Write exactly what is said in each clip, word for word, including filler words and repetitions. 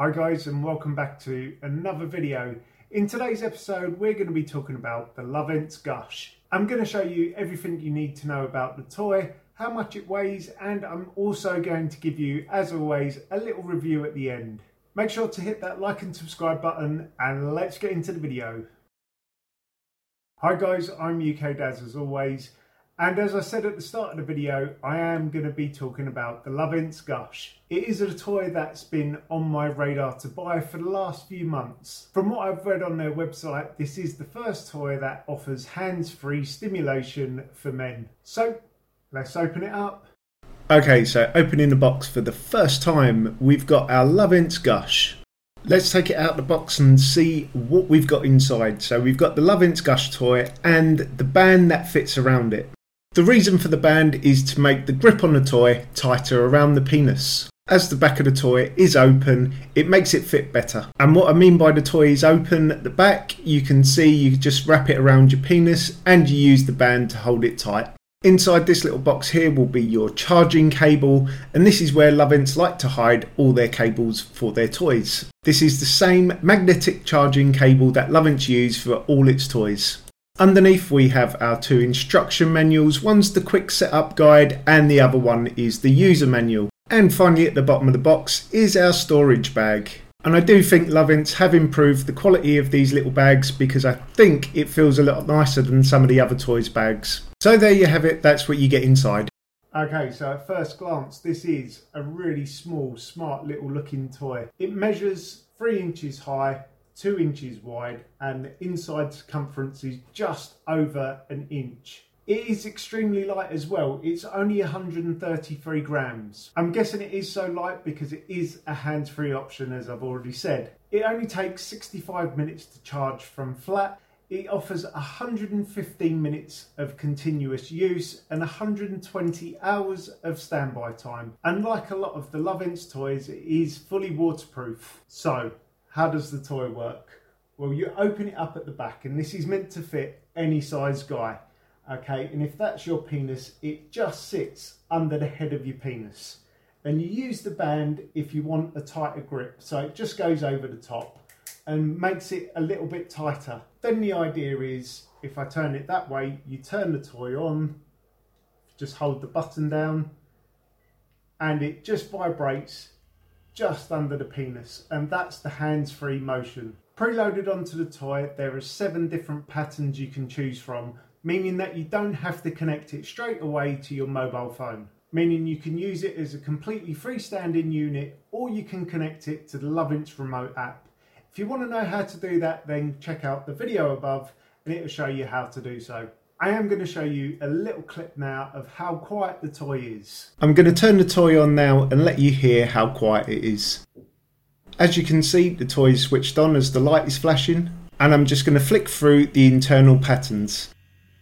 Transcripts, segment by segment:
Hi guys, and welcome back to another video. In today's episode we're going to be talking about the Lovense Gush. I'm going to show you everything you need to know about the toy, how much it weighs, and I'm also going to give you, as always, a little review at the end. Make sure to hit that like and subscribe button, and let's get into the video. Hi guys, I'm U K Daz as always, and as I said at the start of the video, I am going to be talking about the Lovense Gush. It is a toy that's been on my radar to buy for the last few months. From what I've read on their website, this is the first toy that offers hands-free stimulation for men. So, let's open it up. Okay, so opening the box for the first time, we've got our Lovense Gush. Let's take it out of the box and see what we've got inside. So we've got the Lovense Gush toy and the band that fits around it. The reason for the band is to make the grip on the toy tighter around the penis. As the back of the toy is open, it makes it fit better. And what I mean by the toy is open at the back, you can see you just wrap it around your penis and you use the band to hold it tight. Inside this little box here will be your charging cable, and this is where Lovense like to hide all their cables for their toys. This is the same magnetic charging cable that Lovense use for all its toys. Underneath we have our two instruction manuals. One's the quick setup guide and the other one is the user manual. And finally at the bottom of the box is our storage bag. And I do think Lovense have improved the quality of these little bags because I think it feels a lot nicer than some of the other toys bags. So there you have it, that's what you get inside. Okay, so at first glance this is a really small, smart little looking toy. It measures three inches high, two inches wide, and the inside circumference is just over an inch. It is extremely light as well. It's only one hundred thirty-three grams. I'm guessing it is so light because it is a hands-free option, as I've already said. It only takes sixty-five minutes to charge from flat. It offers one hundred fifteen minutes of continuous use and one hundred twenty hours of standby time. And like a lot of the Lovense toys, it is fully waterproof. So, how does the toy work? Well, you open it up at the back, and this is meant to fit any size guy. Okay, and if that's your penis, it just sits under the head of your penis. And you use the band if you want a tighter grip. So it just goes over the top and makes it a little bit tighter. Then the idea is, if I turn it that way, you turn the toy on, just hold the button down, and it just vibrates just under the penis, and that's the hands-free motion. Preloaded onto the toy, there are seven different patterns you can choose from, meaning that you don't have to connect it straight away to your mobile phone. Meaning you can use it as a completely freestanding unit, or you can connect it to the Lovense remote app. If you want to know how to do that, then check out the video above and it will show you how to do so. I am going to show you a little clip now of how quiet the toy is. I'm going to turn the toy on now and let you hear how quiet it is. As you can see, the toy is switched on as the light is flashing, and I'm just going to flick through the internal patterns.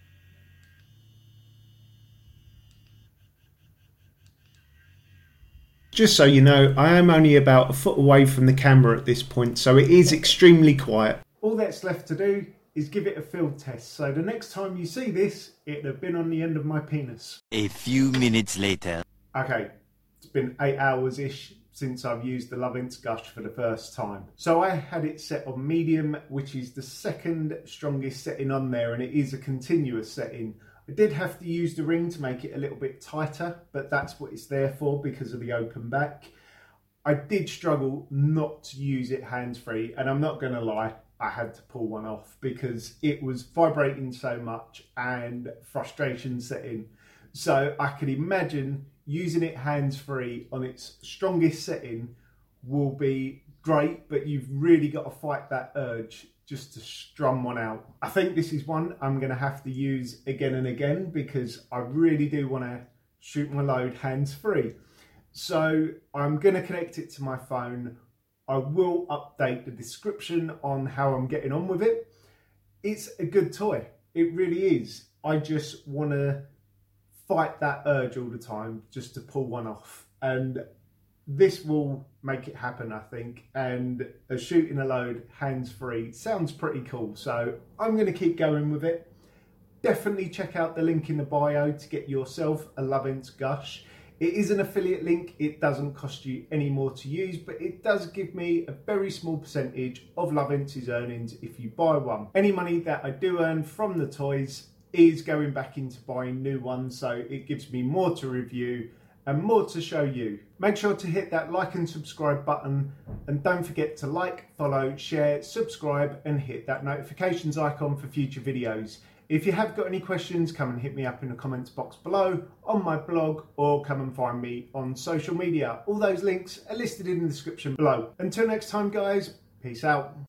Just so you know, I am only about a foot away from the camera at this point, so it is extremely quiet. All that's left to do is give it a field test, so the next time you see this, it'll have been on the end of my penis. A few minutes later. Okay, it's been eight hours-ish since I've used the Lovense Gush for the first time. So I had it set on medium, which is the second strongest setting on there, and it is a continuous setting. I did have to use the ring to make it a little bit tighter, but that's what it's there for because of the open back. I did struggle not to use it hands-free, and I'm not going to lie, I had to pull one off because it was vibrating so much and frustration set in. So I could imagine using it hands-free on its strongest setting will be great, but you've really got to fight that urge just to strum one out. I think this is one I'm going to have to use again and again because I really do want to shoot my load hands-free. So I'm going to connect it to my phone. I will update the description on how I'm getting on with it. It's a good toy. It really is. I just want to fight that urge all the time just to pull one off. And this will make it happen, I think. And a shooting a load hands-free sounds pretty cool. So I'm going to keep going with it. Definitely check out the link in the bio to get yourself a Lovense Gush. It is an affiliate link, it doesn't cost you any more to use, but it does give me a very small percentage of Lovents's earnings if you buy one. Any money that I do earn from the toys is going back into buying new ones, so it gives me more to review and more to show you. Make sure to hit that like and subscribe button, and don't forget to like, follow, share, subscribe and hit that notifications icon for future videos. If you have got any questions, come and hit me up in the comments box below, on my blog, or come and find me on social media. All those links are listed in the description below. Until next time guys, peace out.